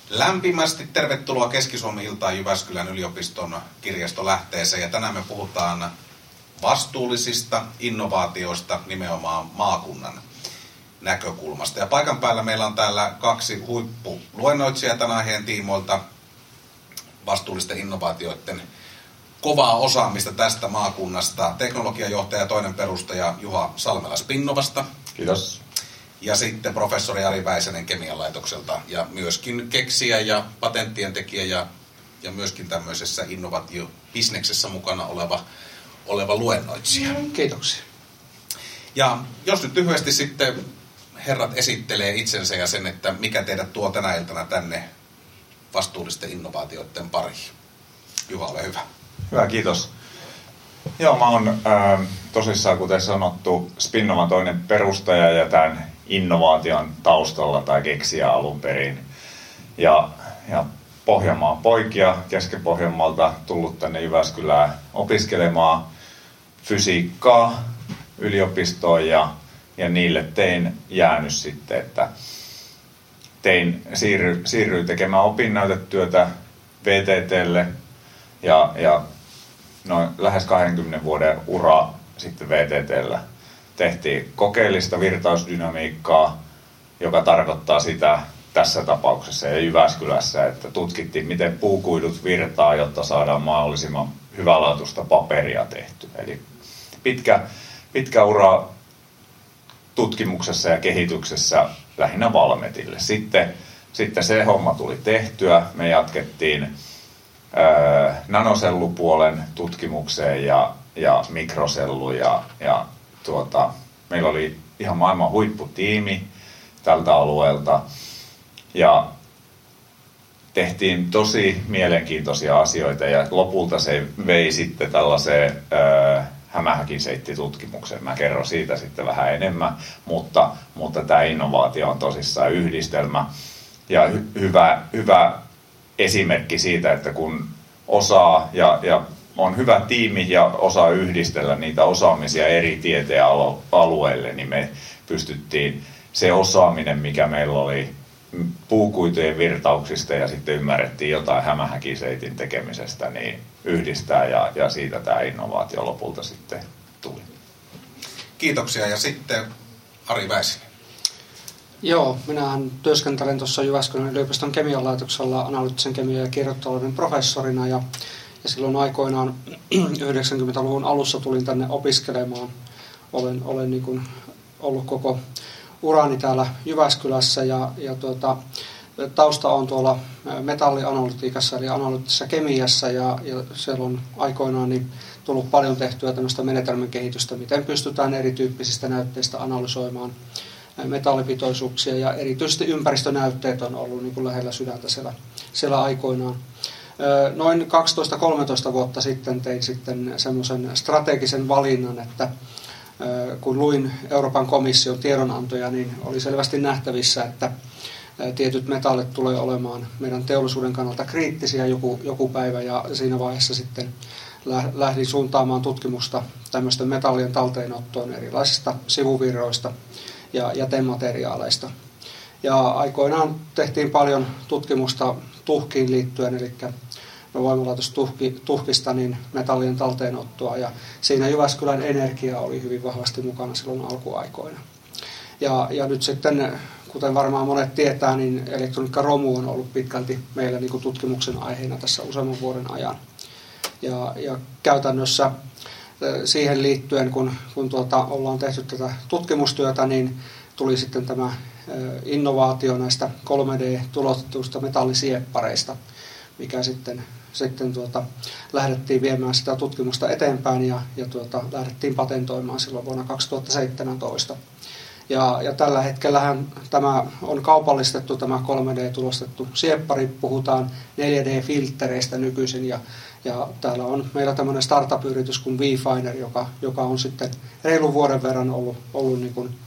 Lämpimästi tervetuloa Keski-Suomi-iltaan Jyväskylän yliopiston kirjastolähteeseen. Ja tänään me puhutaan vastuullisista innovaatioista nimenomaan maakunnan näkökulmasta. Ja paikan päällä meillä on täällä 2 huippuluennoitsijaa tämän aiheen tiimoilta. Vastuullisten innovaatioiden kovaa osaamista tästä maakunnasta. Teknologiajohtaja ja toinen perustaja Juha Salmela Spinnovasta. Kiitos. Ja sitten professori Ari Väisänen Kemian laitokselta ja myöskin keksijä ja patenttien tekijä ja myöskin tämmöisessä innovaatiobisneksessä mukana oleva luennoitsija. Kiitoksia. Ja jos nyt lyhyesti sitten herrat esittelee itsensä ja sen, että mikä teidät tuo tänä iltana tänne vastuullisten innovaatioiden pariin. Juha, ole hyvä. Hyvä, kiitos. Joo, mä oon tosissaan, kuten sanottu, Spinnovan toinen perustaja ja tämän innovaation taustalla tai keksijä alun perin. Ja Pohjanmaan poikia Keski-Pohjanmaalta tullut tänne Jyväskylään opiskelemaan fysiikkaa yliopistoon ja niille tein jäänyt sitten, että siirryin tekemään opinnäytetyötä VTT:lle ja noin lähes 20 vuoden ura sitten VTT:llä. Tehtiin kokeellista virtausdynamiikkaa, joka tarkoittaa sitä tässä tapauksessa ja Jyväskylässä, että tutkittiin, miten puukuidut virtaa, jotta saadaan mahdollisimman hyvälaatuista paperia tehty. Eli pitkä ura tutkimuksessa ja kehityksessä lähinnä Valmetille. Sitten se homma tuli tehtyä. Me jatkettiin nanosellupuolen tutkimukseen ja mikrosellu ja meillä oli ihan maailman huipputiimi tältä alueelta ja tehtiin tosi mielenkiintoisia asioita ja lopulta se vei sitten tällaiseen hämähäkiseittitutkimukseen. Mä kerron siitä sitten vähän enemmän, mutta tämä innovaatio on tosissaan yhdistelmä ja hyvä esimerkki siitä, että kun osaa ja on hyvä tiimi ja osaa yhdistellä niitä osaamisia eri tieteen alueille, niin me pystyttiin se osaaminen, mikä meillä oli puukuitujen virtauksista ja sitten ymmärrettiin jotain hämähäkiseitin tekemisestä, niin yhdistää ja siitä tämä innovaatio lopulta sitten tuli. Kiitoksia ja sitten Ari Väisänen. Joo, minähän työskentelen tuossa Jyväskylän yliopiston kemian laitoksella analyyttisen kemian ja kiertotalouden professorina ja silloin aikoinaan 90-luvun alussa tulin tänne opiskelemaan. Olen niin kuin ollut koko urani täällä Jyväskylässä ja tausta on tuolla metallianalytiikassa eli analyyttisessä kemiassa ja siellä on aikoinaan niin tullut paljon tehtyä tämmöistä menetelmän kehitystä, miten pystytään erityyppisistä näytteistä analysoimaan metallipitoisuuksia ja erityisesti ympäristönäytteet on ollut niin kuin lähellä sydäntä siellä aikoinaan. Noin 12-13 vuotta sitten tein sitten semmoisen strategisen valinnan, että kun luin Euroopan komission tiedonantoja, niin oli selvästi nähtävissä, että tietyt metallit tulee olemaan meidän teollisuuden kannalta kriittisiä joku päivä ja siinä vaiheessa sitten lähdin suuntaamaan tutkimusta tämmöisten metallien talteenottoon erilaisista sivuvirroista ja jätemateriaaleista. Ja aikoinaan tehtiin paljon tutkimusta tuhkiin liittyen, eli voimalaitostuhkista niin metallien talteenottoa, ja siinä Jyväskylän Energia oli hyvin vahvasti mukana silloin alkuaikoina. Ja nyt sitten, kuten varmaan monet tietää, niin elektroniikkaromu on ollut pitkälti meillä niin kuin tutkimuksen aiheena tässä useamman vuoden ajan. Ja käytännössä siihen liittyen, kun ollaan tehty tätä tutkimustyötä, niin tuli sitten tämä innovaatio näistä 3D-tulotetuista metallisieppareista, mikä sitten lähdettiin viemään sitä tutkimusta eteenpäin ja lähdettiin patentoimaan silloin vuonna 2017. Ja tällä hetkellähän tämä on kaupallistettu, tämä 3D-tulostettu sieppari, puhutaan 4D-filttereistä nykyisin ja täällä on meillä tämmöinen startup-yritys kuin Vfiner, joka on sitten reilun vuoden verran ollut niin kuin,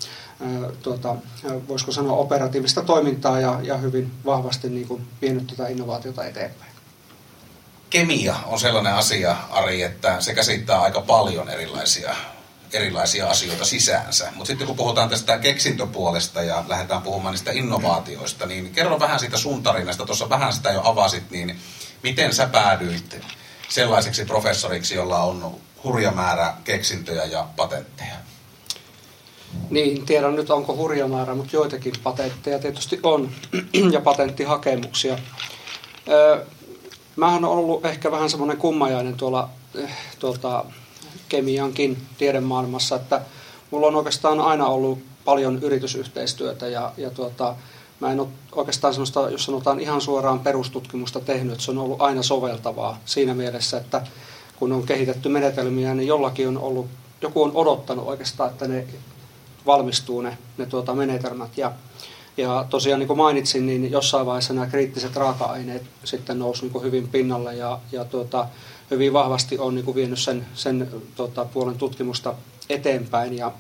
voisiko sanoa operatiivista toimintaa ja hyvin vahvasti niin kuin vienyt tätä innovaatiota eteenpäin. Kemia on sellainen asia, Ari, että se käsittää aika paljon erilaisia erilaisia asioita sisäänsä. Mutta sitten kun puhutaan tästä keksintöpuolesta ja lähdetään puhumaan niistä innovaatioista, niin kerro vähän siitä sun tarinasta. Tuossa vähän sitä jo avasit, niin miten sä päädyit sellaiseksi professoriksi, jolla on hurja määrä keksintöjä ja patentteja? Niin, tiedän nyt onko hurja määrä, mutta joitakin patentteja tietysti on ja patenttihakemuksia. Mähän on ollut ehkä vähän semmoinen kummajainen tuolta kemiankin tiedemaailmassa, että mulla on oikeastaan aina ollut paljon yritysyhteistyötä ja mä en ole oikeastaan semmoista, jos sanotaan ihan suoraan perustutkimusta tehnyt, että se on ollut aina soveltavaa siinä mielessä, että kun on kehitetty menetelmiä, niin joku on odottanut oikeastaan, että ne valmistuu ne menetelmät ja tosiaan niin kuin mainitsin, niin jossain vaiheessa nämä kriittiset raaka-aineet sitten nousi niin kuin hyvin pinnalle ja hyvin vahvasti on niin kuin vienyt sen puolen tutkimusta eteenpäin ja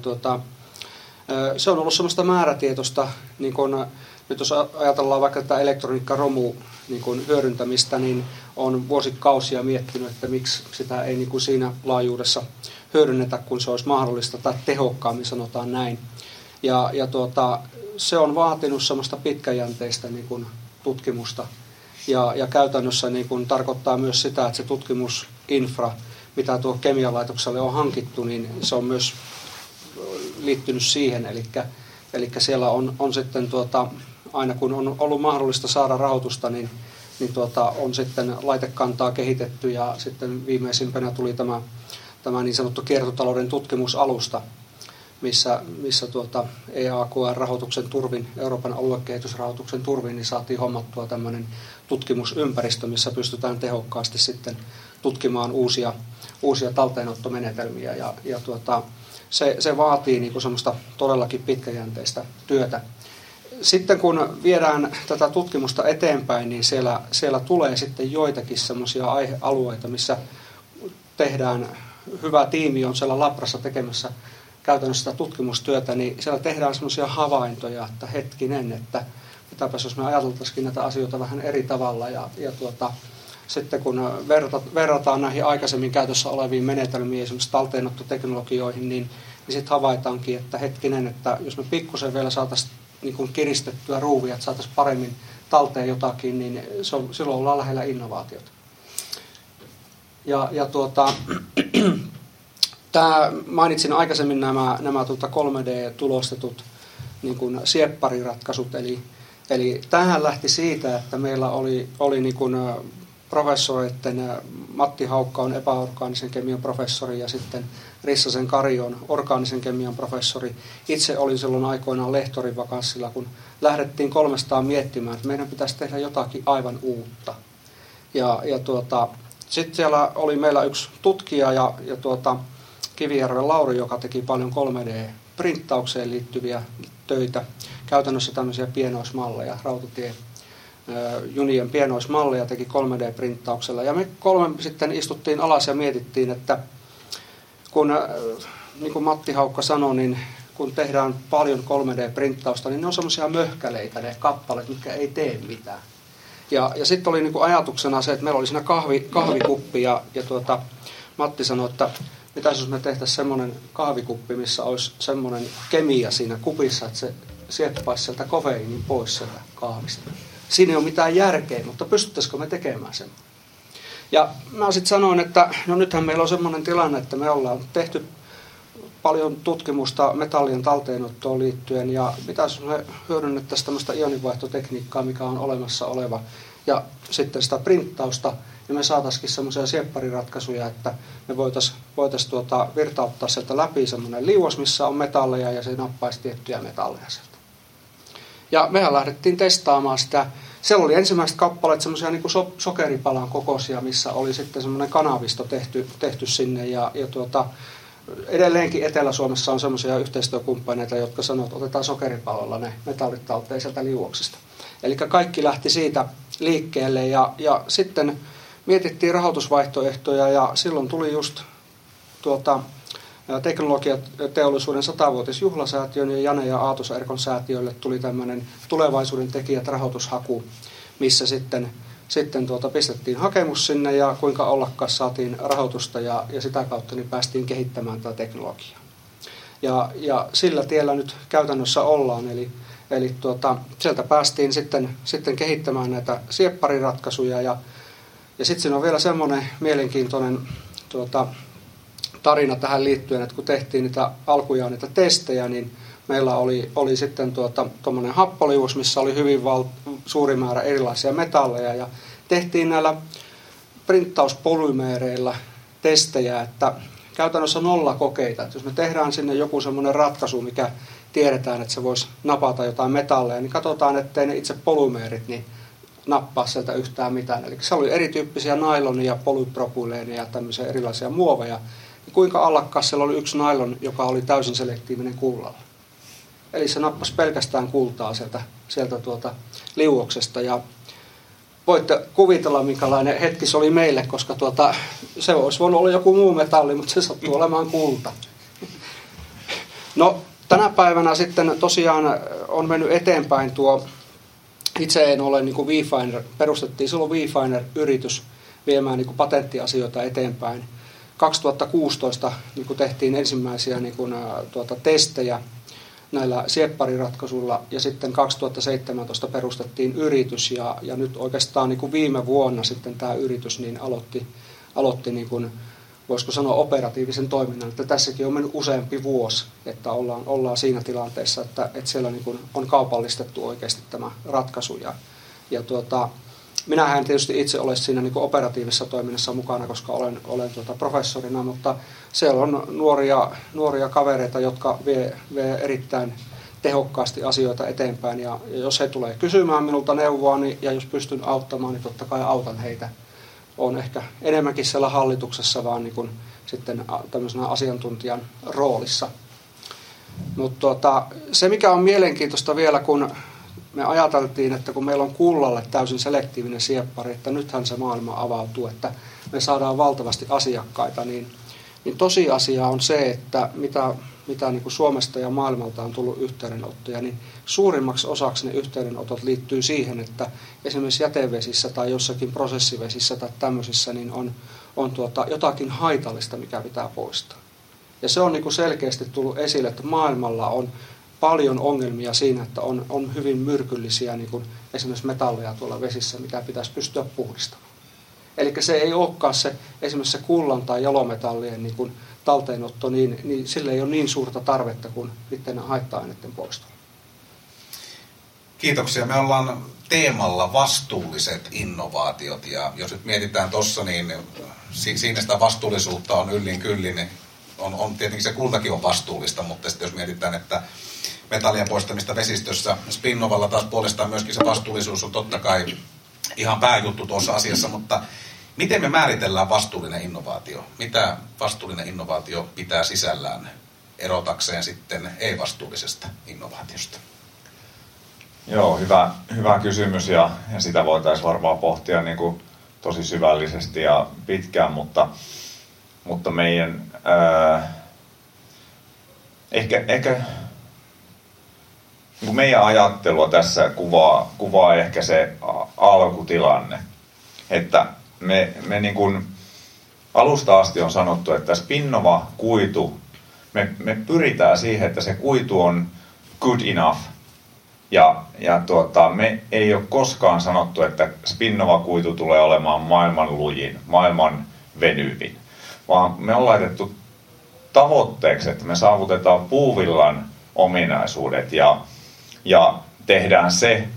se on ollut semmoista määrätietoista, niin kuin, nyt jos ajatellaan vaikka tätä elektroniikkaromu niin kuin hyödyntämistä, niin on vuosikausia miettinyt, että miksi sitä ei niin kuin siinä laajuudessa hyödynnetä, kun se olisi mahdollista tai tehokkaammin, sanotaan näin. Ja se on vaatinut semmoista pitkäjänteistä niin kuin tutkimusta ja käytännössä niin kuin tarkoittaa myös sitä, että se tutkimusinfra, mitä tuo kemialaitokselle on hankittu, niin se on myös liittynyt siihen, eli siellä on sitten aina kun on ollut mahdollista saada rahoitusta, niin on sitten laitekantaa kehitetty ja sitten viimeisimpänä tuli tämä niin sanottu kiertotalouden tutkimusalusta, missä EAKR-rahoituksen turvin, Euroopan aluekehitysrahoituksen turvin, niin saatiin hommattua tämmöinen tutkimusympäristö, missä pystytään tehokkaasti sitten tutkimaan uusia talteenottomenetelmiä ja se vaatii niin kuin semmoista todellakin pitkäjänteistä työtä. Sitten kun viedään tätä tutkimusta eteenpäin, niin siellä tulee sitten joitakin semmoisia aihealueita, missä tehdään, hyvä tiimi on siellä labrassa tekemässä käytännössä sitä tutkimustyötä, niin siellä tehdään semmoisia havaintoja, että hetkinen, että mitäpäs jos me ajateltaisikin näitä asioita vähän eri tavalla ja sitten kun verrataan näihin aikaisemmin käytössä oleviin menetelmiin, esimerkiksi talteenottoteknologioihin, niin sitten havaitaankin, että hetkinen, että jos me pikkusen vielä saataisiin niin kuin kiristettyä ruuvia, että saataisiin paremmin talteen jotakin, niin silloin ollaan lähellä innovaatiota. Mainitsin aikaisemmin nämä 3D-tulostetut niin kuin sieppariratkaisut, eli tämähän lähti siitä, että meillä oli niin kuin professoreiden, Matti Haukka on epäorgaanisen kemian professori ja sitten Rissasen Kari on orgaanisen kemian professori. Itse olin silloin aikoinaan lehtorin vakanssilla, kun lähdettiin 300 miettimään, että meidän pitäisi tehdä jotakin aivan uutta. Sitten siellä oli meillä yksi tutkija ja Kivijärven Lauri, joka teki paljon 3D-printtaukseen liittyviä töitä. Käytännössä tämmöisiä pienoismalleja, junien pienoismalleja teki 3D-printtauksella. Ja me kolme sitten istuttiin alas ja mietittiin, että kun, niin kuin Matti Haukka sanoi, niin kun tehdään paljon 3D-printtausta, niin ne on semmoisia möhkäleitä, ne kappaleet, mitkä ei tee mitään. Ja sitten oli niin kuin ajatuksena se, että meillä oli siinä kahvikuppi ja Matti sanoi, että mitäs jos me tehtäisiin semmoinen kahvikuppi, missä olisi semmoinen kemia siinä kupissa, että se sieppaisi sieltä kofeiinin pois sieltä kahvista. Siinä ei ole mitään järkeä, mutta pystyttäisikö me tekemään sen? Ja mä sitten sanoin, että no nythän meillä on semmoinen tilanne, että me ollaan tehty paljon tutkimusta metallien talteenottoon liittyen ja mitäs me hyödynnettäisiin tämmöistä ioninvaihtotekniikkaa, mikä on olemassa oleva ja sitten sitä printtausta ja me saataisiin semmoisia sieppariratkaisuja, että me voitaisiin virtauttaa sieltä läpi semmoinen liuos, missä on metalleja ja se nappaisi tiettyjä metalleja sieltä. Ja mehän lähdettiin testaamaan sitä. Siellä oli ensimmäiset kappaleet semmoisia niin kuin sokeripalan kokoisia, missä oli sitten semmoinen kanavisto tehty sinne ja edelleenkin Etelä-Suomessa on semmoisia yhteistyökumppaneita, jotka sanoo, että otetaan sokeripalolla ne metallit talteen sieltä liuoksesta. Eli kaikki lähti siitä liikkeelle ja sitten mietittiin rahoitusvaihtoehtoja ja silloin tuli just teknologiateollisuuden 100-vuotisjuhlasäätiön ja Jane ja Aatos Erkon säätiölle tuli tämmöinen tulevaisuuden tekijät rahoitushaku, missä sitten sitten pistettiin hakemus sinne ja kuinka ollakaan saatiin rahoitusta ja sitä kautta niin päästiin kehittämään tätä teknologiaa. Ja sillä tiellä nyt käytännössä ollaan, eli sieltä päästiin sitten kehittämään näitä sieppariratkaisuja ja sitten siinä on vielä semmoinen mielenkiintoinen tarina tähän liittyen, että kun tehtiin niitä alkujaan niitä testejä, niin meillä oli sitten tuommoinen happoliuus, missä oli hyvin suuri määrä erilaisia metalleja ja tehtiin näillä printtauspolymeereillä testejä, että käytännössä 0 kokeita. Että jos me tehdään sinne joku semmoinen ratkaisu, mikä tiedetään, että se voisi napata jotain metalleja, niin katsotaan, ettei ne itse polymeerit niin nappaa sieltä yhtään mitään. Eli se oli erityyppisiä nailonia, polypropyleenia ja tämmöisiä erilaisia muoveja. Ja kuinka allakkaas siellä oli yksi nailon, joka oli täysin selektiivinen kullalla. Eli se nappasi pelkästään kultaa sieltä liuoksesta. Ja voitte kuvitella, minkälainen hetki se oli meille, koska se olisi voinut olla joku muu metalli, mutta se sattuu olemaan kulta. No, tänä päivänä sitten tosiaan on mennyt eteenpäin itse en ole niin kuin Wefiner, perustettiin silloin Wefiner-yritys viemään niin kuin patenttiasioita eteenpäin. 2016 niin kuin tehtiin ensimmäisiä niin kuin, testejä näillä sieppariratkaisuilla ja sitten 2017 perustettiin yritys ja nyt oikeastaan niin kuin viime vuonna sitten tämä yritys niin aloitti niin kuin, voisiko sanoa operatiivisen toiminnan, että tässäkin on mennyt useampi vuosi, että ollaan siinä tilanteessa, että siellä niin kuin on kaupallistettu oikeasti tämä ratkaisu ja minähän tietysti itse ole siinä niin kuin operatiivisessa toiminnassa mukana, koska olen professorina, mutta siellä on nuoria kavereita, jotka vie erittäin tehokkaasti asioita eteenpäin. Ja jos he tulee kysymään minulta neuvoa ja jos pystyn auttamaan, niin totta kai autan heitä. Olen ehkä enemmänkin siellä hallituksessa, vaan niin kuin sitten tämmöisenä asiantuntijan roolissa. Mutta se, mikä on mielenkiintoista vielä, kun me ajateltiin, että kun meillä on kullalle täysin selektiivinen sieppari, että nythän se maailma avautuu, että me saadaan valtavasti asiakkaita, niin tosiasia on se, että mitä niin kuin Suomesta ja maailmalta on tullut yhteydenottoja, niin suurimmaksi osaksi ne yhteydenotot liittyy siihen, että esimerkiksi jätevesissä tai jossakin prosessivesissä tai tämmöisissä niin on jotakin haitallista, mikä pitää poistaa. Ja se on niin kuin selkeästi tullut esille, että maailmalla on paljon ongelmia siinä, että on hyvin myrkyllisiä niin kuin esimerkiksi metalleja tuolla vesissä, mitä pitäisi pystyä puhdistamaan. Eli se ei olekaan esimerkiksi se kullan tai jalometallien niin kuin talteenotto, niin sille ei ole niin suurta tarvetta kuin niiden haitta-aineiden poistolla. Kiitoksia. Me ollaan teemalla vastuulliset innovaatiot ja jos nyt mietitään tuossa, niin siinä sitä vastuullisuutta on yllin kyllin. On tietenkin se kultakin on vastuullista, mutta sitten jos mietitään, että metallien poistamista vesistössä Spinnovalla taas puolestaan myöskin se vastuullisuus on totta kai ihan pääjuttu tuossa asiassa, mutta miten me määritellään vastuullinen innovaatio? Mitä vastuullinen innovaatio pitää sisällään erotakseen sitten ei-vastuullisesta innovaatiosta? Joo, hyvä kysymys ja sitä voitaisiin varmaan pohtia niin kuin tosi syvällisesti ja pitkään, mutta meidän ehkä meidän ajattelua tässä kuvaa ehkä se alkutilanne, että me niin kuin alusta asti on sanottu, että Spinnova kuitu, me pyritään siihen, että se kuitu on good enough. Ja me ei ole koskaan sanottu, että Spinnova kuitu tulee olemaan maailman lujin, maailman venyvin, vaan me on laitettu tavoitteeksi, että me saavutetaan puuvillan ominaisuudet ja tehdään se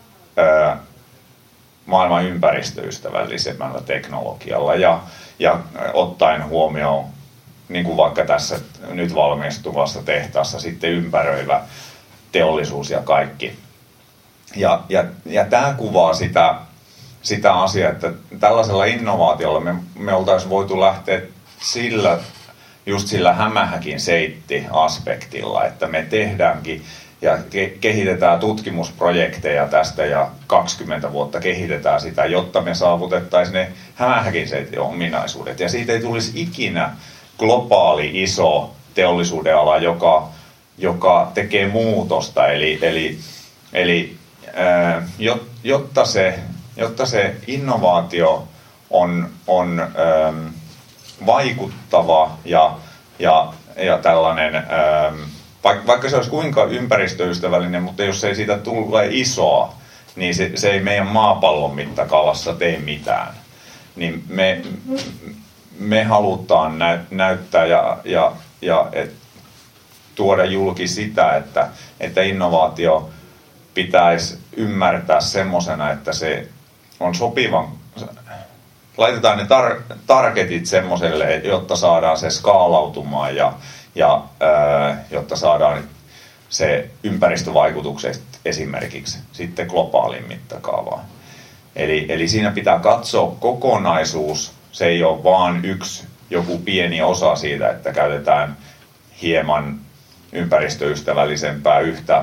maailman ympäristöystävällisemmällä teknologialla ja ottaen huomioon, niin kuin vaikka tässä nyt valmistuvassa tehtaassa, sitten ympäröivä teollisuus ja kaikki. Ja tämä kuvaa sitä asiaa, että tällaisella innovaatiolla me oltaisiin voitu lähteä just sillä hämähäkin seitti-aspektilla, että me tehdäänkin ja kehitetään tutkimusprojekteja tästä ja 20 vuotta kehitetään sitä, jotta me saavutettaisiin ne hämähäkin seitin ominaisuudet. Ja siitä ei tulisi ikinä globaali iso teollisuuden ala, joka tekee muutosta. Eli jotta se jotta se innovaatio on vaikuttava ja tällainen, vaikka se olisi kuinka ympäristöystävällinen, mutta jos ei siitä tule isoa, niin se ei meidän maapallon mittakaavassa tee mitään. Niin me halutaan näyttää ja tuoda julki sitä, että innovaatio pitäisi ymmärtää semmosena, että se on sopivan, laitetaan ne targetit semmoselle, jotta saadaan se skaalautumaan ja jotta saadaan se ympäristövaikutukset esimerkiksi sitten globaalin mittakaavaan. Eli siinä pitää katsoa kokonaisuus, se ei ole vaan joku pieni osa siitä, että käytetään hieman ympäristöystävällisempää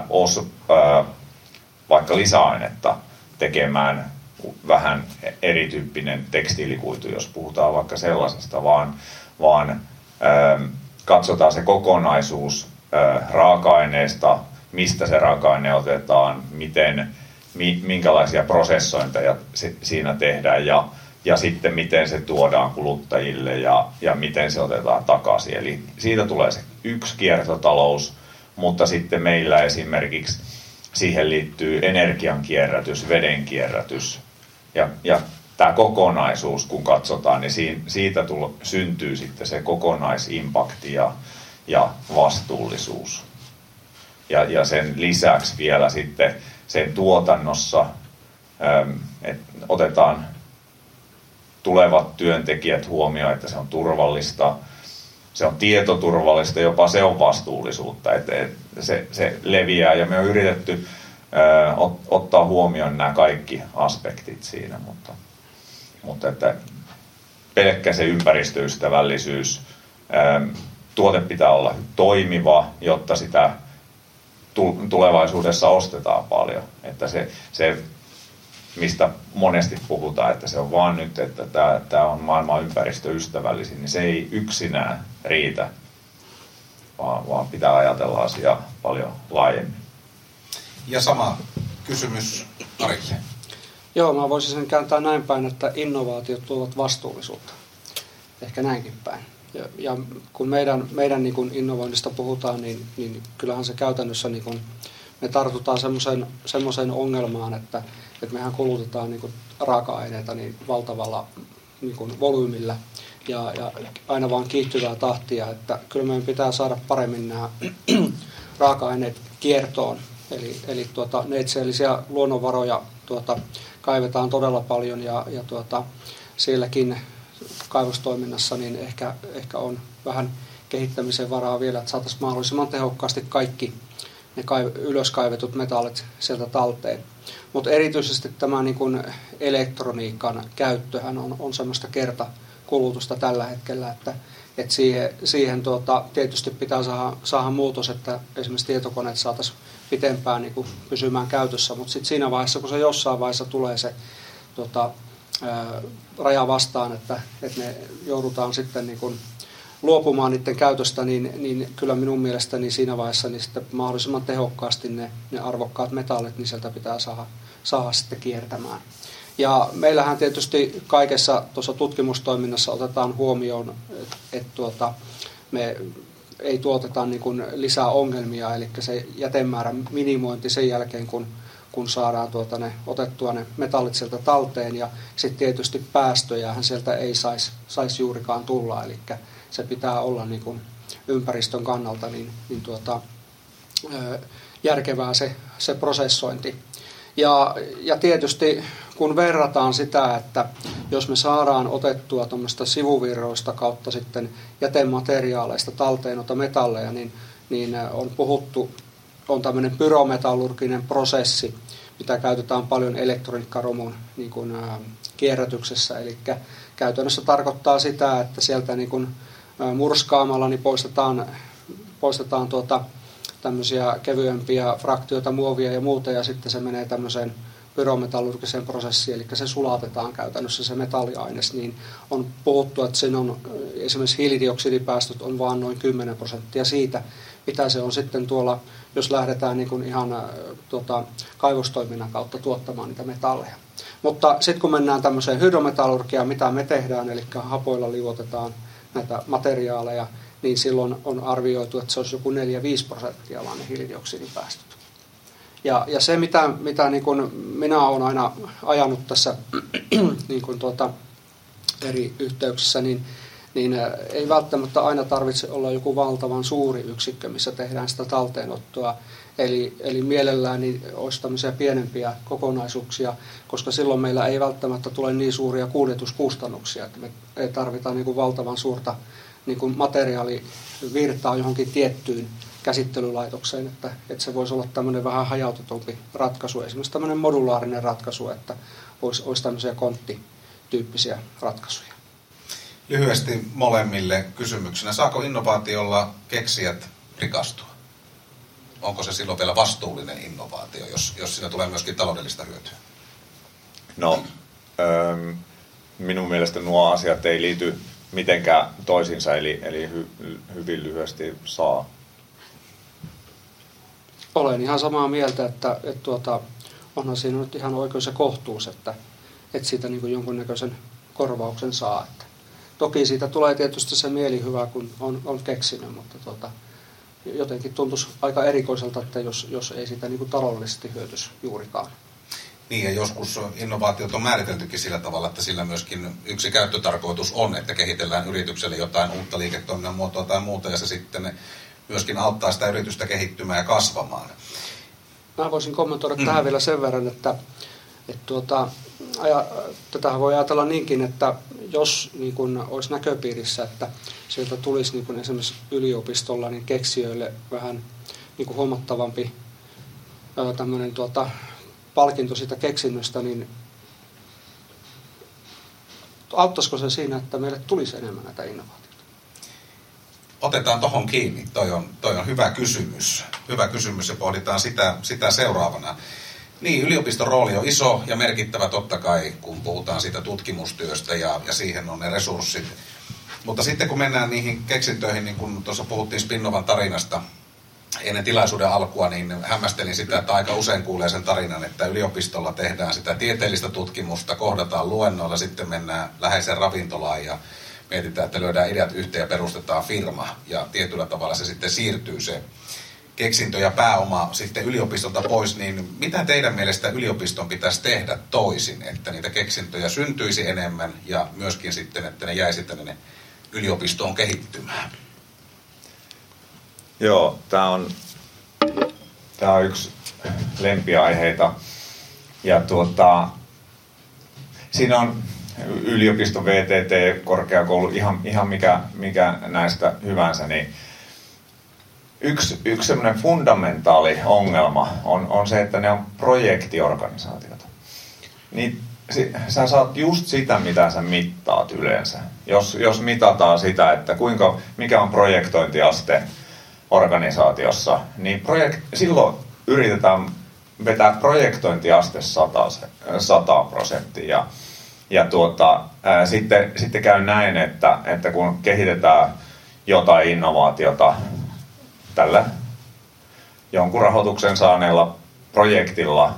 vaikka lisäainetta tekemään vähän erityyppinen tekstiilikuitu, jos puhutaan vaikka sellaisesta, vaan katsotaan se kokonaisuus raaka-aineesta, mistä se raaka-aine otetaan, minkälaisia prosessointeja siinä tehdään ja sitten miten se tuodaan kuluttajille ja miten se otetaan takaisin. Eli siitä tulee se yksi kiertotalous, mutta sitten meillä esimerkiksi siihen liittyy energian kierrätys, veden kierrätys ja tämä kokonaisuus, kun katsotaan, niin siitä syntyy sitten se kokonaisimpakti ja vastuullisuus. Ja sen lisäksi vielä sitten sen tuotannossa, että otetaan tulevat työntekijät huomioon, että se on turvallista, se on tietoturvallista, jopa se on vastuullisuutta, että se leviää ja me on yritetty ottaa huomioon nämä kaikki aspektit siinä, mutta että pelkkä se ympäristöystävällisyys, tuote pitää olla toimiva, jotta sitä tulevaisuudessa ostetaan paljon, että se mistä monesti puhutaan, että se on vaan nyt, että tämä on maailman ympäristöystävällisin, niin se ei yksinään riitä, vaan pitää ajatella asiaa paljon laajemmin. Ja sama kysymys Arille. Joo, mä voisin sen kääntää näin päin, että innovaatiot tuovat vastuullisuutta. Ehkä näinkin päin. Ja kun meidän niin kuin innovoinnista puhutaan, niin kyllähän se käytännössä niin kuin me tartutaan semmoiseen ongelmaan, että mehän kulutetaan niin kuin raaka-aineita niin valtavalla niin kuin volyymillä ja aina vaan kiihtyvää tahtia, että kyllä meidän pitää saada paremmin nämä raaka-aineet kiertoon. Eli neitseellisiä luonnonvaroja kaivetaan todella paljon ja sielläkin kaivostoiminnassa niin ehkä on vähän kehittämisen varaa vielä, että saataisiin mahdollisimman tehokkaasti kaikki ne ylöskaivetut metallit sieltä talteen. Mutta erityisesti tämä niin kun elektroniikan käyttöhän on semmoista kertakulutusta tällä hetkellä, että siihen tietysti pitää saada muutos, että esimerkiksi tietokoneet saataisiin pitempään niin kun pysymään käytössä, mutta sitten siinä vaiheessa, kun se jossain vaiheessa tulee se raja vastaan, että me joudutaan sitten niin kun luopumaan niiden käytöstä, niin kyllä minun mielestäni siinä vaiheessa niin sitten mahdollisimman tehokkaasti ne arvokkaat metallit, niin sieltä pitää saada sitten kiertämään. Ja meillähän tietysti kaikessa tuossa tutkimustoiminnassa otetaan huomioon, että me ei tuoteta niin kuin lisää ongelmia, eli se jätemäärän minimointi sen jälkeen, kun saadaan otettua ne metallit sieltä talteen, ja sitten tietysti päästöjähän sieltä ei saisi juurikaan tulla, eli se pitää olla niin kuin ympäristön kannalta järkevää se prosessointi. Ja tietysti kun verrataan sitä, että jos me saadaan otettua tuommoista sivuvirroista kautta sitten jätemateriaaleista talteenotometalleja, niin on puhuttu, on tämmöinen pyrometallurginen prosessi, mitä käytetään paljon elektroniikkaromun niin kuin kierrätyksessä. Eli käytännössä tarkoittaa sitä, että sieltä niin kuin murskaamalla niin poistetaan tämmöisiä kevyempiä fraktioita, muovia ja muuta, ja sitten se menee tämmöiseen pyrometallurgiseen prosessiin, eli se sulatetaan käytännössä se metalliaines, niin on puhuttu, että siinä on esimerkiksi hiilidioksidipäästöt on vaan noin 10% siitä, mitä se on sitten tuolla, jos lähdetään niin kuin ihan kaivostoiminnan kautta tuottamaan niitä metalleja. Mutta sitten kun mennään tämmöiseen hydrometallurgiaan, mitä me tehdään, eli hapoilla liuotetaan näitä materiaaleja, niin silloin on arvioitu, että se olisi joku 4-5% vaan ne hiilidioksidipäästöt. Ja se, mitä niin kuin minä olen aina ajanut tässä niin kuin eri yhteyksissä, niin ei välttämättä aina tarvitse olla joku valtavan suuri yksikkö, missä tehdään sitä talteenottoa. Eli mielellään niin olisi tämmöisiä pienempiä kokonaisuuksia, koska silloin meillä ei välttämättä tule niin suuria kuljetuskustannuksia, että me ei tarvita niin kuin valtavan suurta niin kuin materiaalivirtaa johonkin tiettyyn käsittelylaitokseen, että se voisi olla tämmöinen vähän hajautetumpi ratkaisu, esimerkiksi tämmöinen modulaarinen ratkaisu, että olisi tämmöisiä konttityyppisiä ratkaisuja. Lyhyesti molemmille kysymyksenä. Saako innovaatiolla keksijät rikastua? Onko se silloin vielä vastuullinen innovaatio, jos siinä tulee myöskin taloudellista hyötyä? No, minun mielestä nuo asiat ei liity mitenkään toisiinsa, eli hyvin lyhyesti saa. Olen ihan samaa mieltä, että onhan siinä nyt ihan oikeus ja kohtuus, että siitä niin kuin jonkunnäköisen korvauksen saa. Että toki siitä tulee tietysti se mielihyvä, kun on keksinyt, mutta jotenkin tuntuisi aika erikoiselta, että jos ei sitä niin kuin taloudellisesti hyötyisi juurikaan. Niin, ja joskus innovaatiot on määriteltykin sillä tavalla, että sillä myöskin yksi käyttötarkoitus on, että kehitellään yritykselle jotain uutta liiketoiminnan muotoa tai muuta, ja se sitten myöskin auttaa sitä yritystä kehittymään ja kasvamaan. Mä voisin kommentoida tähän vielä sen verran, että tätähän voi ajatella niinkin, että jos niin kun olisi näköpiirissä, että sieltä tulisi niin kun esimerkiksi yliopistolla niin keksijöille vähän niin kun huomattavampi tämmöinen palkinto siitä keksinnöstä, niin auttaisiko se siinä, että meille tulisi enemmän näitä innovaatioita? Otetaan tohon kiinni. Toi on hyvä kysymys. Hyvä kysymys ja pohditaan sitä seuraavana. Niin, yliopiston rooli on iso ja merkittävä totta kai, kun puhutaan siitä tutkimustyöstä ja siihen on ne resurssit. Mutta sitten kun mennään niihin keksintöihin, niin kun tuossa puhuttiin Spinnovan tarinasta ennen tilaisuuden alkua, niin hämmästelin sitä, että aika usein kuulee sen tarinan, että yliopistolla tehdään sitä tieteellistä tutkimusta, kohdataan luennoilla, sitten mennään läheiseen ravintolaan ja mietitään, että löydään ideat yhteen ja perustetaan firma. Ja tietyllä tavalla se sitten siirtyy se keksintö ja pääoma sitten yliopistolta pois, niin mitä teidän mielestä yliopiston pitäisi tehdä toisin, että niitä keksintöjä syntyisi enemmän ja myöskin sitten, että ne jäisi tänne yliopistoon kehittymään? Joo, tämä on yksi lempiaiheita ja siinä on yliopisto, VTT, korkeakoulu, ihan mikä näistä hyvänsä, niin yksi semmoinen fundamentaali ongelma on se, että ne on projektiorganisaatioita. Niin sä saat just sitä, mitä sä mittaat yleensä. Jos mitataan sitä, että mikä on projektointiaste organisaatiossa, niin silloin yritetään vetää projektointiaste 100%. Ja sitten käy näin, että kun kehitetään jotain innovaatiota tällä jonkun rahoituksen saaneella projektilla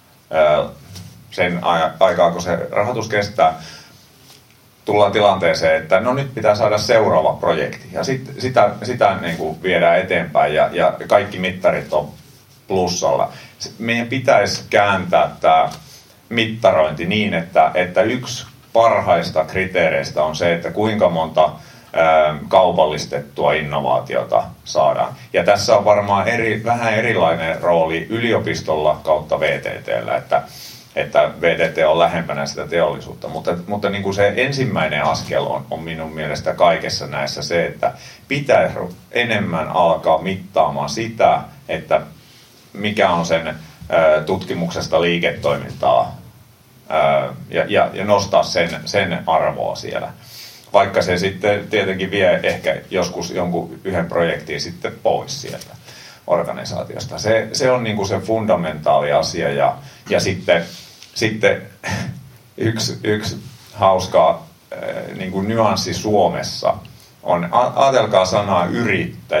sen aikaa, kun se rahoitus kestää, tullaan tilanteeseen, että no nyt pitää saada seuraava projekti. Ja sitä niin kuin viedään eteenpäin ja kaikki mittarit on plussalla. Meidän pitäisi kääntää tämä mittarointi niin, että yksi parhaista kriteereistä on se, että kuinka monta kaupallistettua innovaatiota saadaan. Ja tässä on varmaan vähän erilainen rooli yliopistolla kautta VTT:llä, että VTT on lähempänä sitä teollisuutta. Mutta niin kuin se ensimmäinen askel on minun mielestä kaikessa näissä se, että pitäisi enemmän alkaa mittaamaan sitä, että mikä on sen tutkimuksesta liiketoimintaa ja nostaa sen arvoa siellä. Vaikka se sitten tietenkin vie ehkä joskus jonkun yhden projektin sitten pois sieltä organisaatiosta. Se on niin kuin se fundamentaali asia ja sitten yksi hauska niin kuin nyanssi Suomessa on, ajatelkaa sanaa yrittäjä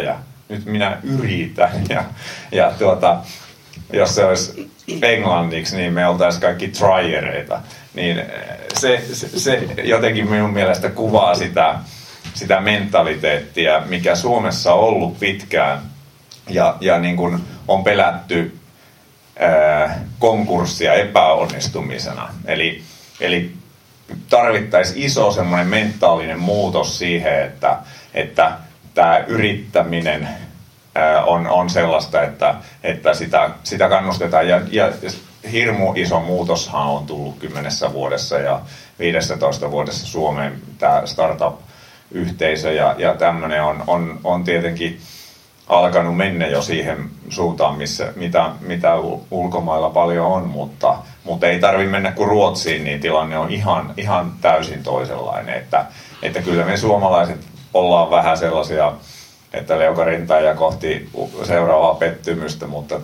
nyt minä yritän. Ja jos se olisi englanniksi, niin me oltaisiin kaikki tryereita. Niin se jotenkin minun mielestä kuvaa sitä mentaliteettia, mikä Suomessa on ollut pitkään. Ja niin kuin on pelätty konkurssia epäonnistumisena. Eli tarvittaisiin iso semmoinen mentaalinen muutos siihen, että tämä yrittäminen on sellaista, että sitä kannustetaan. Ja hirmu iso muutoshan on tullut 10 vuodessa ja 15 vuodessa Suomeen tämä startup-yhteisö ja tämmöinen on tietenkin alkanut mennä jo siihen suuntaan, mitä ulkomailla paljon on, mutta ei tarvitse mennä kuin Ruotsiin, niin tilanne on ihan täysin toisenlainen. Että kyllä me suomalaiset ollaan vähän sellaisia, että leukarintaa kohti seuraavaa pettymystä, mutta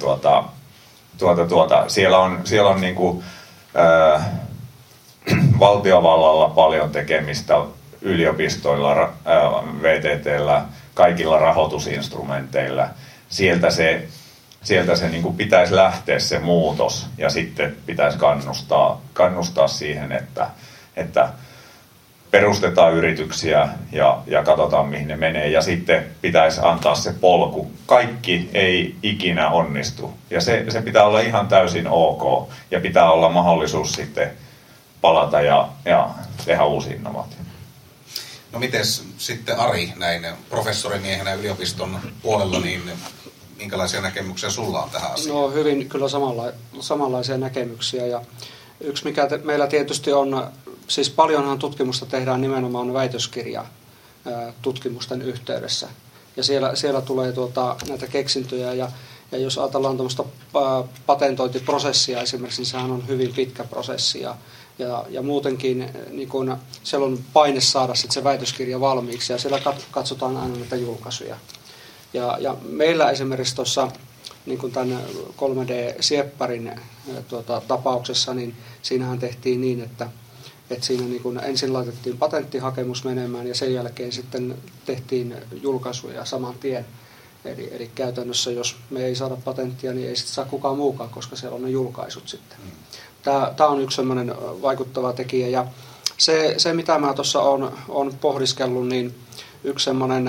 siellä on niin kuin, valtiovallalla paljon tekemistä, yliopistoilla, VTT:llä, kaikilla rahoitusinstrumenteilla. Sieltä se niin kuin pitäisi lähteä se muutos ja sitten pitäisi kannustaa siihen, että perustetaan yrityksiä ja katsotaan mihin ne menee ja sitten pitäisi antaa se polku. Kaikki ei ikinä onnistu ja se pitää olla ihan täysin ok ja pitää olla mahdollisuus sitten palata ja tehdä uusi innovaatio. No mites sitten Ari, näin professorimiehenä yliopiston puolella, niin minkälaisia näkemyksiä sulla on tähän asiaan? No hyvin kyllä samanlaisia näkemyksiä ja yksi mikä meillä tietysti on, siis paljonhan tutkimusta tehdään nimenomaan väitöskirja tutkimusten yhteydessä ja siellä tulee näitä keksintöjä ja jos ajatellaan tämmöistä patentointiprosessia esimerkiksi, niin sehän on hyvin pitkä prosessi ja muutenkin niin kun siellä on paine saada sit se väitöskirja valmiiksi ja siellä katsotaan aina näitä julkaisuja. Ja meillä esimerkiksi tuossa niin kuin tämän 3D-siepparin tapauksessa, niin siinähän tehtiin niin, että siinä niin kuin ensin laitettiin patenttihakemus menemään ja sen jälkeen sitten tehtiin julkaisuja saman tien. Eli käytännössä, jos me ei saada patenttia, niin ei sitten saa kukaan muukaan, koska siellä on ne julkaisut sitten. Tämä on yksi sellainen vaikuttava tekijä. Ja se mitä mä tuossa on pohdiskellut, niin yksi sellainen,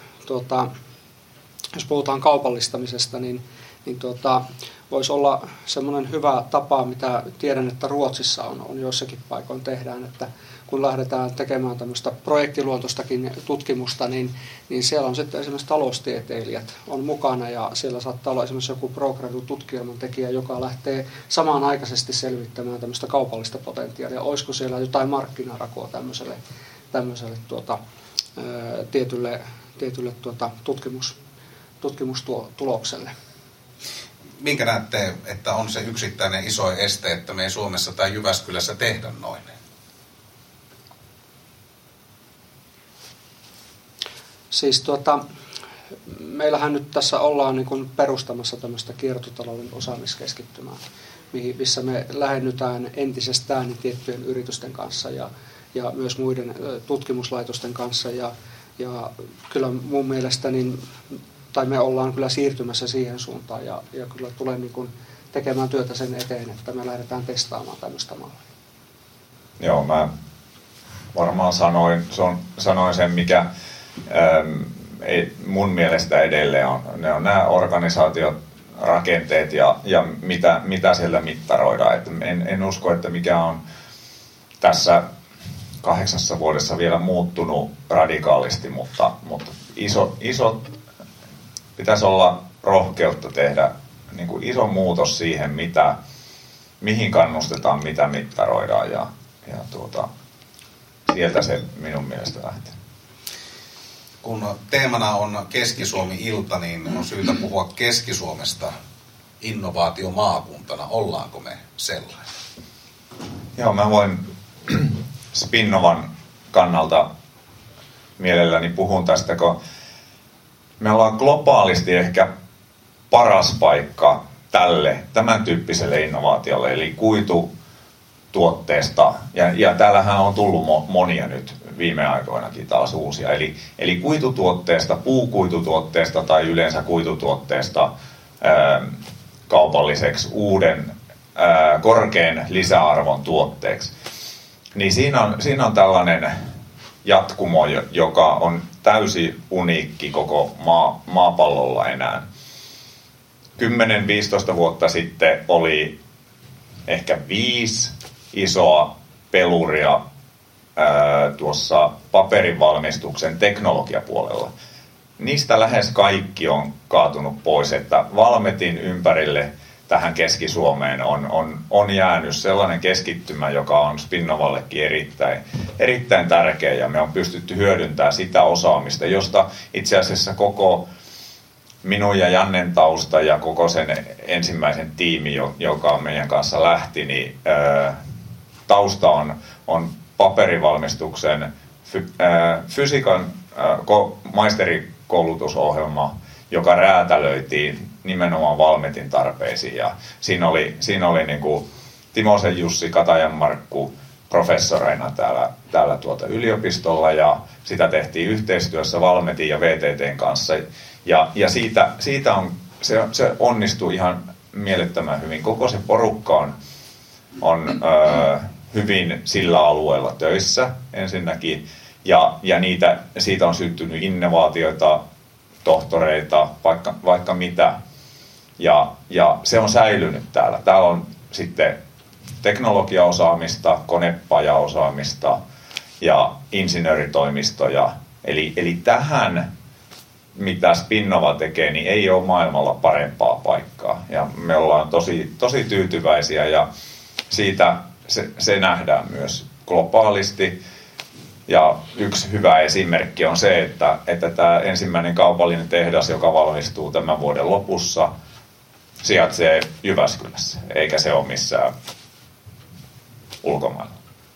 jos puhutaan kaupallistamisesta, niin voisi olla semmoinen hyvä tapa, mitä tiedän, että Ruotsissa on joissakin paikoin tehdään, että kun lähdetään tekemään tämmöistä projektiluontoistakin tutkimusta, niin siellä on sitten esimerkiksi taloustieteilijät on mukana ja siellä saattaa olla esimerkiksi joku progradu-tutkielman tekijä, joka lähtee samanaikaisesti selvittämään tämmöistä kaupallista potentiaalia. Olisiko siellä jotain markkinarakoa tämmöiselle tietylle tutkimustulokselle? Minkä näette, että on se yksittäinen iso este, että me ei Suomessa tai Jyväskylässä tehdä noin? Siis meillähän nyt tässä ollaan niin kuin perustamassa tämmöistä kiertotalouden osaamiskeskittymää, missä me lähennytään entisestään niin tiettyjen yritysten kanssa ja myös muiden tutkimuslaitosten kanssa. Ja kyllä mun mielestä tai me ollaan kyllä siirtymässä siihen suuntaan ja kyllä tulen niin kuin tekemään työtä sen eteen, että me lähdetään testaamaan tämmöistä mallia. Joo, mä varmaan sanoin sen, mikä mun mielestä edelleen on. Ne on nämä organisaatiot, rakenteet ja mitä siellä mittaroidaan. Että en usko, että mikä on tässä 8 vuodessa vielä muuttunut radikaalisti, mutta iso pitäisi olla rohkeutta tehdä niin kuin iso muutos siihen, mihin kannustetaan, mitä mittaroidaan ja sieltä se minun mielestä lähtee. Kun teemana on Keski-Suomi-ilta, niin on syytä puhua Keski-Suomesta innovaatiomaakuntana. Ollaanko me sellainen? Joo, mä voin Spinnovan kannalta mielelläni puhun tästä, kun me ollaan globaalisti ehkä paras paikka tämän tyyppiselle innovaatiolle, eli tuotteesta. Ja täällähän on tullut monia nyt viime aikoinakin taas uusia. Eli kuitutuotteesta, puukuitutuotteesta tai yleensä kuitutuotteesta kaupalliseksi uuden korkean lisäarvon tuotteeksi. Niin siinä on tällainen jatkumo, joka on täysin uniikki koko maapallolla enää. 10-15 vuotta sitten oli ehkä 5 isoa peluria tuossa paperinvalmistuksen teknologiapuolella. Niistä lähes kaikki on kaatunut pois, että Valmetin ympärille tähän Keski-Suomeen on jäänyt sellainen keskittymä, joka on Spinnovallekin erittäin tärkeä, ja me on pystytty hyödyntämään sitä osaamista, josta itse asiassa koko minun ja Jannen tausta ja koko sen ensimmäisen tiimi, joka meidän kanssa lähti, niin tausta on paperivalmistuksen fysiikan maisterikoulutusohjelma, joka räätälöitiin nimenomaan Valmetin tarpeisiin. Ja siinä oli niin kuin Timosen Jussi, Katajan Markku professoreina täällä yliopistolla, ja sitä tehtiin yhteistyössä Valmetin ja VTT:n kanssa. Ja siitä se onnistui ihan mielettömän hyvin. Koko se porukka on hyvin sillä alueella töissä ensinnäkin, ja siitä on syntynyt innovaatioita, tohtoreita, vaikka mitä, ja se on säilynyt täällä. Täällä on sitten teknologiaosaamista, konepajaosaamista ja insinööritoimistoja, eli tähän, mitä Spinnova tekee, niin ei ole maailmalla parempaa paikkaa, ja me ollaan tosi tyytyväisiä, ja siitä se nähdään myös globaalisti. Ja yksi hyvä esimerkki on se, että tämä ensimmäinen kaupallinen tehdas, joka valmistuu tämän vuoden lopussa, sijaitsee Jyväskylässä, eikä se ole missään ulkomailla.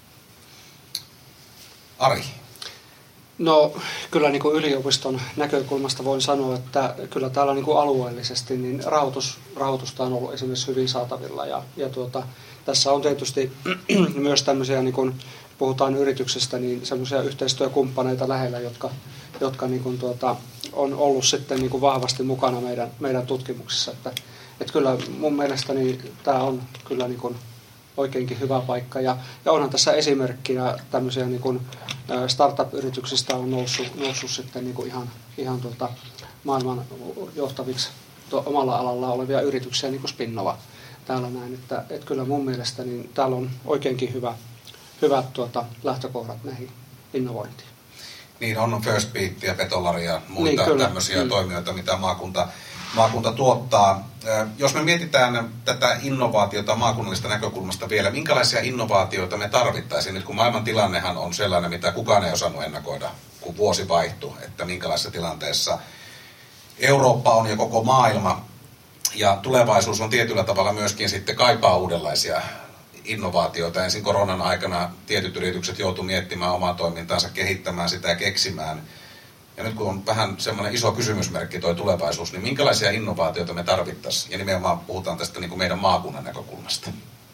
Ari? No kyllä niin kuin yliopiston näkökulmasta voin sanoa, että kyllä täällä niin kuin alueellisesti niin rahoitusta on ollut esimerkiksi hyvin saatavilla. Ja tässä on tietysti myös tämmöisiä, niin kuin puhutaan yrityksestä, niin semmoisia yhteistyökumppaneita lähellä, jotka niin kuin on ollut sitten niin kuin vahvasti mukana meidän tutkimuksissa. Että kyllä mun mielestäni tämä on kyllä niin kuin oikeinkin hyvä paikka. Ja onhan tässä esimerkkinä tämmöisiä niin kuin startup-yrityksistä on noussut sitten niin kuin ihan maailman johtaviksi omalla alalla olevia yrityksiä, niin kuin Spinnova täällä näin. Että kyllä mun mielestä niin täällä on oikeinkin hyvät lähtökohdat näihin innovointiin. Niin on First Beat ja Petolari ja muita niin, tämmöisiä toimijoita, mitä maakunta tuottaa. Jos me mietitään tätä innovaatiota maakunnallisesta näkökulmasta vielä, minkälaisia innovaatioita me tarvittaisiin nyt, kun maailman tilannehan on sellainen, mitä kukaan ei osannut ennakoida, kun vuosi vaihtui, että minkälaisessa tilanteessa Eurooppa on ja koko maailma, ja tulevaisuus on tietyllä tavalla myöskin sitten kaipaa uudenlaisia innovaatioita. Ensin koronan aikana tietyt yritykset joutuivat miettimään omaa toimintaansa, kehittämään sitä ja keksimään. Ja nyt kun on vähän semmoinen iso kysymysmerkki toi tulevaisuus, niin minkälaisia innovaatioita me tarvittaisiin? Ja nimenomaan puhutaan tästä niin kuin meidän maakunnan näkökulmasta.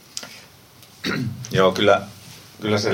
Joo, kyllä se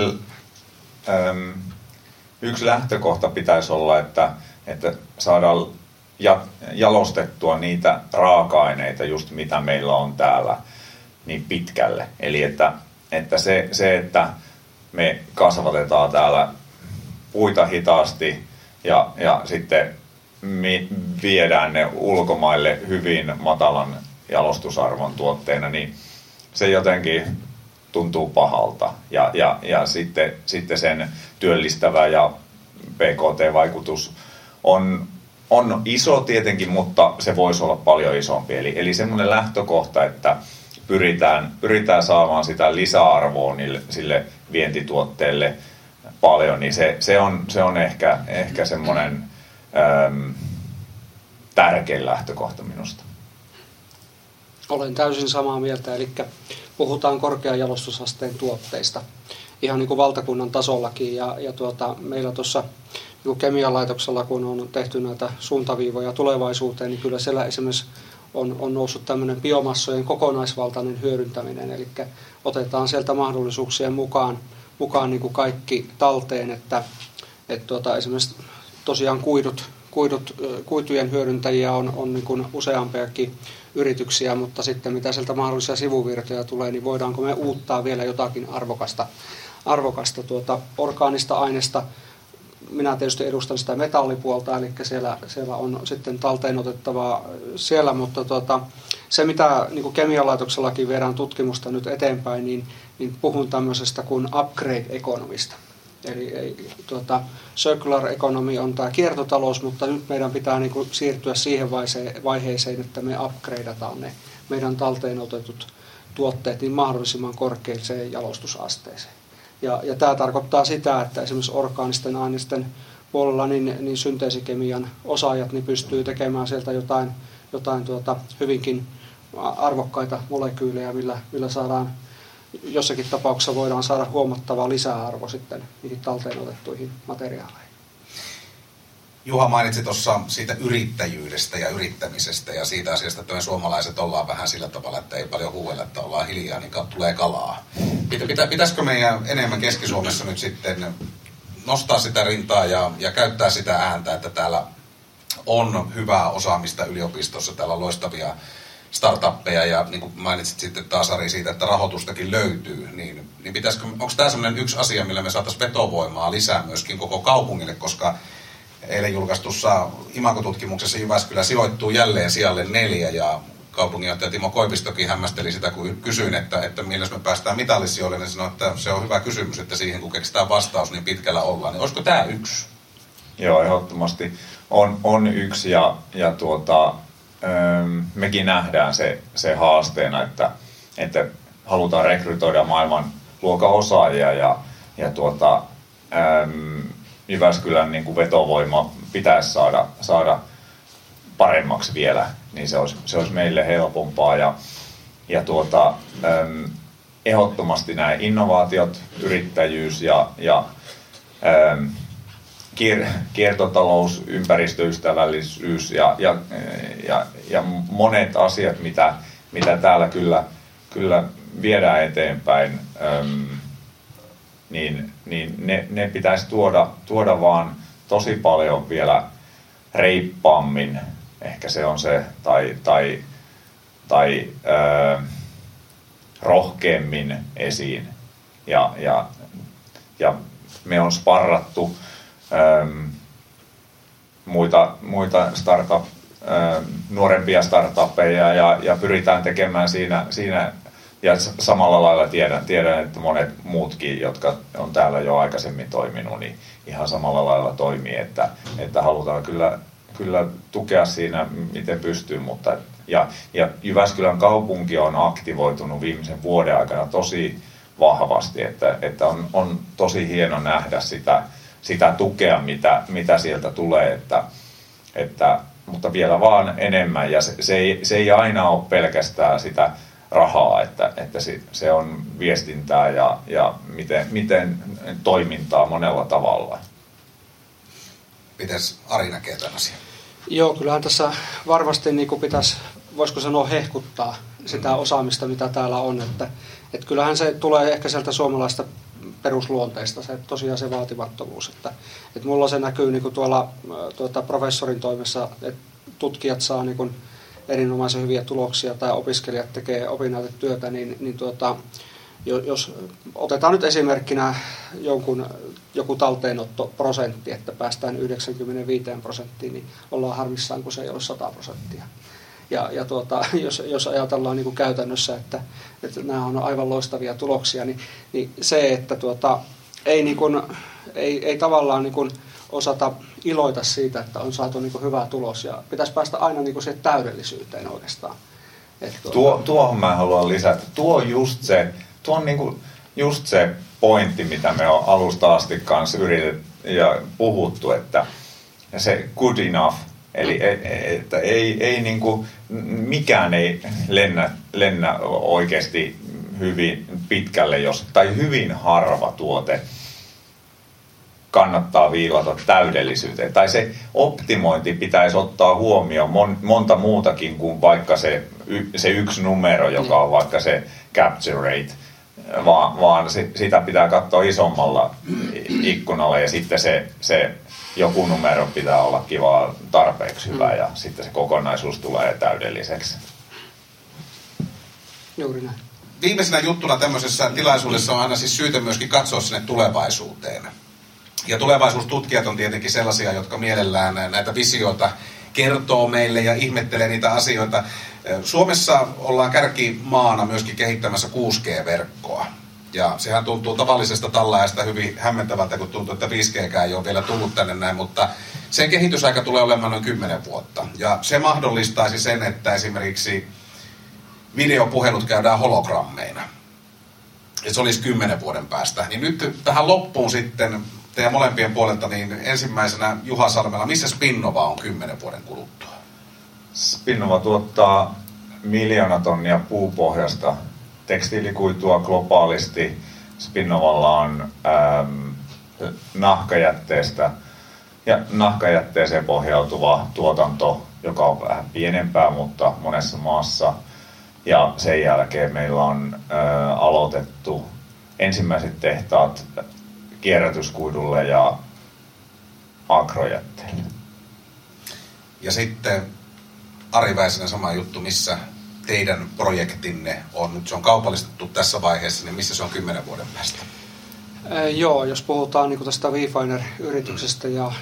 yksi lähtökohta pitäisi olla, että saadaan jalostettua niitä raaka-aineita, just mitä meillä on täällä, niin pitkälle. Eli että se, että me kasvatetaan täällä puita hitaasti ja sitten viedään ne ulkomaille hyvin matalan jalostusarvon tuotteena, niin se jotenkin tuntuu pahalta. Ja sitten sen työllistävä ja PKT-vaikutus on iso tietenkin, mutta se voisi olla paljon isompi. Eli semmoinen lähtökohta, että pyritään saamaan sitä lisäarvoa sille vientituotteelle paljon, niin se on ehkä semmoinen tärkein lähtökohta minusta. Olen täysin samaa mieltä, eli puhutaan korkean jalostusasteen tuotteista ihan niin kuin valtakunnan tasollakin, ja meillä tuossa niin kemian laitoksella, kun on tehty näitä suuntaviivoja tulevaisuuteen, niin kyllä siellä esimerkiksi on noussut tämmöinen biomassojen kokonaisvaltainen hyödyntäminen, eli otetaan sieltä mahdollisuuksien mukaan niin kuin kaikki talteen, että esimerkiksi tosiaan kuitujen hyödyntäjiä on niin kuin useampiakin yrityksiä, mutta sitten mitä sieltä mahdollisia sivuvirtoja tulee, niin voidaanko me uuttaa vielä jotakin arvokasta orgaanista aineesta. Minä tietysti edustan sitä metallipuolta, eli siellä on sitten talteen otettavaa siellä, mutta se mitä niin kuin kemialaitoksellakin viedään tutkimusta nyt eteenpäin, niin puhun tämmöisestä kuin upgrade economista. Eli circular economy on tämä kiertotalous, mutta nyt meidän pitää niin kuin siirtyä siihen vaiheeseen, että me upgradeataan ne meidän talteen otetut tuotteet niin mahdollisimman korkeaseen jalostusasteeseen. Ja tämä tarkoittaa sitä, että esimerkiksi orgaanisten aineisten puolella niin synteesikemian osaajat niin pystyy tekemään sieltä jotain hyvinkin arvokkaita molekyylejä, millä saadaan jossakin tapauksessa voidaan saada huomattava lisäarvo sitten niihin talteen otettuihin materiaaleihin. Juha mainitsi tuossa siitä yrittäjyydestä ja yrittämisestä ja siitä asiasta, että me suomalaiset ollaan vähän sillä tavalla, että ei paljon huuella, että ollaan hiljaa, niin tulee kalaa. Pitäisikö meidän enemmän Keski-Suomessa nyt sitten nostaa sitä rintaa ja käyttää sitä ääntä, että täällä on hyvää osaamista yliopistossa, täällä on loistavia startuppeja ja niin kuin mainitsit sitten taas Ari siitä, että rahoitustakin löytyy, niin onko tämä sellainen yksi asia, millä me saataisiin vetovoimaa lisää myöskin koko kaupungille, koska eilen julkaistussa Imago-tutkimuksessa Jyväskylä sijoittuu jälleen sijalle 4 ja kaupunginjohtaja Timo Koivistokin hämmästeli sitä, kun kysyin, että milloin me päästään mitallisijoille, niin sanoi, että se on hyvä kysymys, että siihen kun keksitään vastaus, niin pitkällä ollaan. Niin olisiko tämä yksi? Joo, ehdottomasti on yksi ja mekin nähdään se haasteena, että halutaan rekrytoida maailman luokan osaajia ja Jyväskylän niin kuin vetovoima pitäisi saada paremmaksi vielä, niin se olisi meille helpompaa ja ehdottomasti nämä innovaatiot, yrittäjyys ja kiertotalous, ympäristöystävällisyys ja monet asiat, mitä täällä kyllä viedään eteenpäin, niin ne pitäisi tuoda vaan tosi paljon vielä reippaammin, ehkä se on se, tai rohkeammin esiin. Ja me on sparrattu muita nuorempia startuppeja ja pyritään tekemään siinä ja samalla lailla tiedän, että monet muutkin, jotka on täällä jo aikaisemmin toiminut, niin ihan samalla lailla toimii, että halutaan kyllä tukea siinä, miten pystyy, mutta ja Jyväskylän kaupunki on aktivoitunut viimeisen vuoden aikana tosi vahvasti, että on tosi hieno nähdä sitä tukea, mitä sieltä tulee, mutta vielä vaan enemmän, ja se ei aina ole pelkästään sitä rahaa, että se on viestintää ja miten toimintaa monella tavalla. Mites Ari näkee tämän asian? Joo, kyllähän tässä varmasti niin pitäisi, voisiko sanoa, hehkuttaa sitä osaamista, mitä täällä on. Että kyllähän se tulee ehkä sieltä suomalaista perusluonteista, tosiaan se vaatimattomuus. Että mulla se näkyy niin tuolla professorin toimessa, että tutkijat saa niin erinomaisen hyviä tuloksia tai opiskelijat tekee opinnäytetyötä, niin jos otetaan nyt esimerkkinä joku talteenottoprosentti, että päästään 95%, niin ollaan harmissaan, kun se ei ole 100%. Ja jos ajatellaan niin kuin käytännössä, että nämä on aivan loistavia tuloksia, niin se, että ei tavallaan niin kuin osata iloita siitä, että on saatu niin kuin hyvä tulos, ja pitäisi päästä aina niin kuin siihen täydellisyyteen oikeastaan. Tuohon mä haluan lisätä. Tuo on niin kuin just se pointti, mitä me on alusta asti kanssa yritetty ja puhuttu, että se good enough, eli että ei niin kuin, mikään ei lennä oikeasti hyvin pitkälle, tai hyvin harva tuote kannattaa viilata täydellisyyteen. Tai se optimointi pitäisi ottaa huomioon monta muutakin kuin vaikka se yksi numero, joka on vaikka se capture rate, vaan sitä pitää katsoa isommalla ikkunalla ja sitten se joku numero pitää olla kiva tarpeeksi hyvä ja sitten se kokonaisuus tulee täydelliseksi. Juuri näin. Viimeisenä juttuna tämmöisessä tilaisuudessa on aina siis syytä myöskin katsoa sinne tulevaisuuteen. Ja tulevaisuustutkijat on tietenkin sellaisia, jotka mielellään näitä visioita kertoo meille ja ihmettelee niitä asioita. Suomessa ollaan kärkimaana myöskin kehittämässä 6G-verkkoa. Ja sehän tuntuu tavallisesta tallaajasta hyvin hämmentävältä, kun tuntuu, että 5Gkään ei ole vielä tullut tänne näin, mutta sen kehitysaika tulee olemaan noin 10 vuotta. Ja se mahdollistaisi sen, että esimerkiksi videopuhelut käydään hologrammeina. Ja se olisi 10 vuoden päästä. Niin nyt tähän loppuun sitten teidän molempien puolelta, niin ensimmäisenä Juha Salmela, missä Spinnova on 10 vuoden kuluttua? Spinnova tuottaa 1 000 000 tonnia puupohjasta tekstiilikuitua globaalisti. Spinnovalla on nahkajätteestä ja nahkajätteeseen pohjautuva tuotanto, joka on vähän pienempää, mutta monessa maassa. Ja sen jälkeen meillä on aloitettu ensimmäiset tehtaat kierrätyskuidulle ja agrojätteelle. Ja sitten Ari Väisänen sama juttu, missä teidän projektinne on, nyt se on kaupallistettu tässä vaiheessa, niin missä se on 10 vuoden päästä? Joo, jos puhutaan niin tästä Wifiner-yrityksestä ja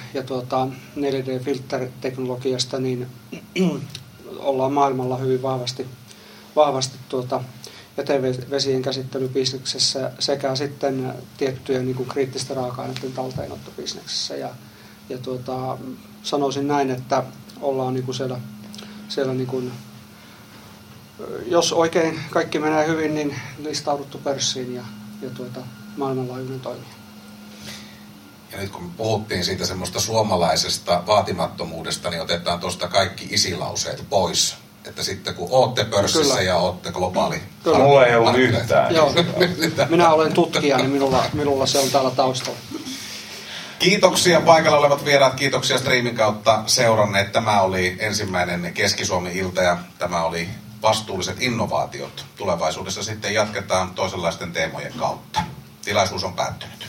4D-filter-teknologiasta, niin ollaan maailmalla hyvin vahvasti jätevesien käsittelybisneksessä sekä sitten tiettyjen niin kuin kriittisten raaka-aineiden talteenottobisneksessä. Ja sanoisin näin, että ollaan niin kuin siellä niin kuin, jos oikein kaikki menee hyvin, niin listauduttu pörssiin ja maailmanlaajuinen toimija. Ja nyt kun puhuttiin siitä semmoista suomalaisesta vaatimattomuudesta, niin otetaan tuosta kaikki isilauseet pois. Että sitten kun ootte pörssissä Kyllä. ja ootte globaali. Mulla ei ollut yhtään. Joo. Minä olen tutkija, niin minulla se on täällä taustalla. Kiitoksia paikalla olevat vieraat, kiitoksia streamin kautta seuranneet. Tämä oli ensimmäinen Keski-Suomi-ilta ja tämä oli vastuulliset innovaatiot. Tulevaisuudessa sitten jatketaan toisenlaisten teemojen kautta. Tilaisuus on päättynyt.